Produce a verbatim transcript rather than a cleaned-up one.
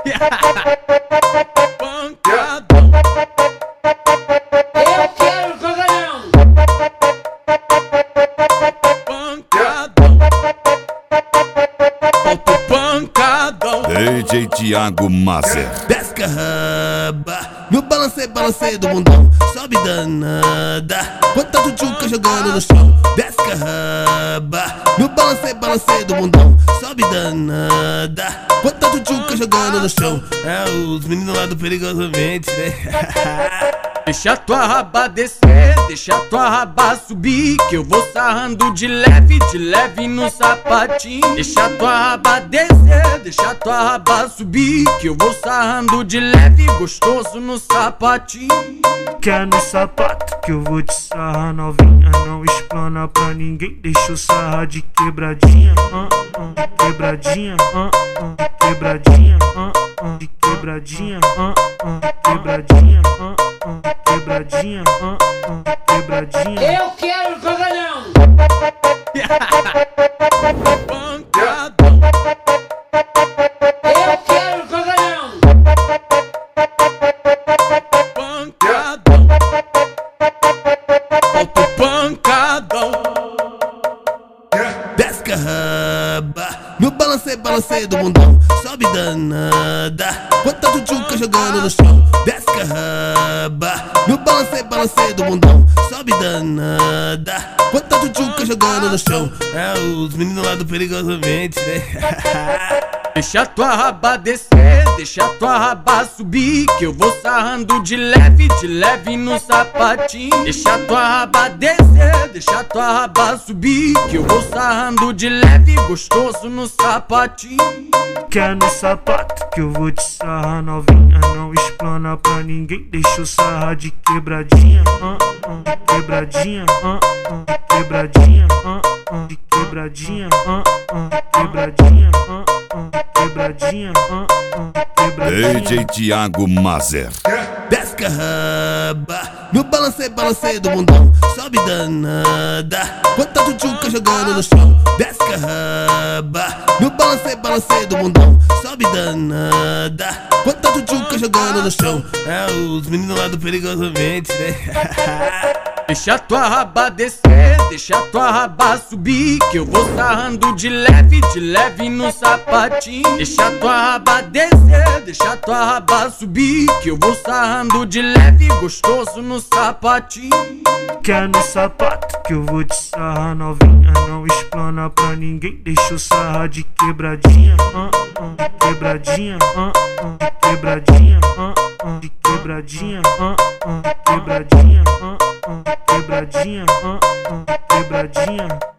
Pancadão. Eu quero cagalhão. Pancadão. Solta o pancadão. D J Thiago Mazer. Desce a raba, no balanceio, balanceio do mundão. Sobe danada, bota a tchutchuca jogando no chão. Desce a raba, no balanceio, balanceio do mundão. Sobe danada, bota a tchutchuca jogando no chão. É os meninos lá do Perigosamente, né? Deixa tua raba descer, deixa tua raba subir, que eu vou sarrando de leve, de leve no sapatinho. Deixa tua raba descer, deixa tua raba subir, que eu vou sarrando de leve, gostoso no sapatinho. Quer no sapato que eu vou te sarrar novinha. Não explana pra ninguém, deixa eu sarrar de quebradinha, uh, uh, de quebradinha, uh, uh, de quebradinha, uh, uh, de quebradinha, uh, uh, de quebradinha, uh, uh, de quebradinha, uh, uh, de quebradinha. Eu quero cagalhão. Pancadão. Eu quero cagalhão. Pancadão. Solta o pancadão. Desce a raba, no balanceio, balanceio do mundão. Sobe danada, bota a tchutchuca jogando no chão. Desce a raba, no balanceio, balanceio do mundão. Sobe danada, bota a tchutchuca jogando no chão. É os meninos lá do Perigosamente, né? Deixa tua raba descer, deixa tua raba subir, que eu vou sarrando de leve, de leve no sapatinho. Deixa tua raba descer, deixa tua raba subir, que eu vou sarrando de leve, gostoso no sapatinho. Quer no sapato que eu vou te sarrar novinha. Não explana pra ninguém, deixa eu sarrar de quebradinha, uh, uh, de quebradinha, uh, uh, de quebradinha, uh, uh, de quebradinha, uh, uh, de quebradinha, uh, uh, de quebradinha, uh, uh, de quebradinha. D J Thiago Mazer. Desce a raba, no balanceio, balanceio do mundão. Sobe danada, bota a tchutchuca jogando no chão. Desce a raba, no balanceio, balanceio do mundão. Sobe danada, bota a tchutchuca jogando no chão. É os meninos lá do Perigosamente, né? Deixa tua raba descer, deixa tua raba subir, que eu vou sarrando de leve, de leve no sapatinho. Deixa tua raba descer, deixa tua raba subir, que eu vou sarrando de leve, gostoso no sapatinho. Quer no sapato que eu vou te sarrar novinha. Não explana pra ninguém, deixa eu sarrar de quebradinha, uh, uh, de quebradinha, uh, uh, de quebradinha, uh, uh, de quebradinha, uh, uh, de quebradinha, uh, uh, de quebradinha, uh, uh, de quebradinha.